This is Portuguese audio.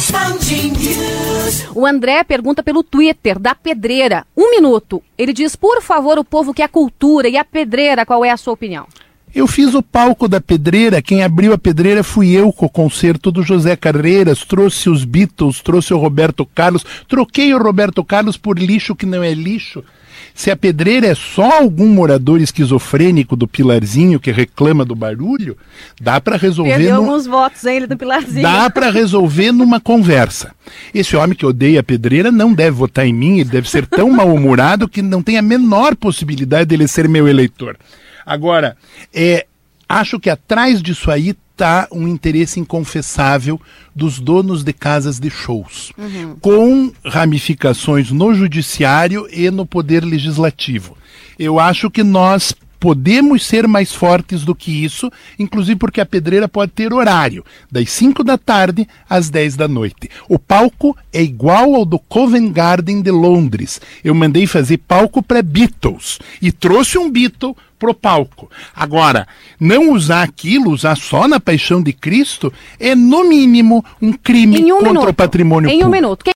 O André pergunta pelo Twitter da Pedreira. 1 minuto. Ele diz, por favor, o povo quer cultura e a Pedreira, qual é a sua opinião? Eu fiz o palco da Pedreira, quem abriu a Pedreira fui eu com o concerto do José Carreiras, trouxe os Beatles, trouxe o Roberto Carlos, troquei o Roberto Carlos por lixo que não é lixo. Se a Pedreira é só algum morador esquizofrênico do Pilarzinho que reclama do barulho, dá para resolver... Perdeu alguns votos ainda do Pilarzinho. Dá para resolver numa conversa. Esse homem que odeia a Pedreira não deve votar em mim, ele deve ser tão mal-humorado que não tem a menor possibilidade dele ser meu eleitor. Agora, acho que atrás disso aí está um interesse inconfessável dos donos de casas de shows, com ramificações no judiciário e no poder legislativo. Eu acho que nós podemos ser mais fortes do que isso, inclusive porque a Pedreira pode ter horário, das 5 da tarde às 10 da noite. O palco é igual ao do Covent Garden de Londres. Eu mandei fazer palco para Beatles e trouxe um Beatle pro palco. Agora, não usar aquilo, usar só na Paixão de Cristo, é no mínimo um crime contra o patrimônio público. Em 1 minuto.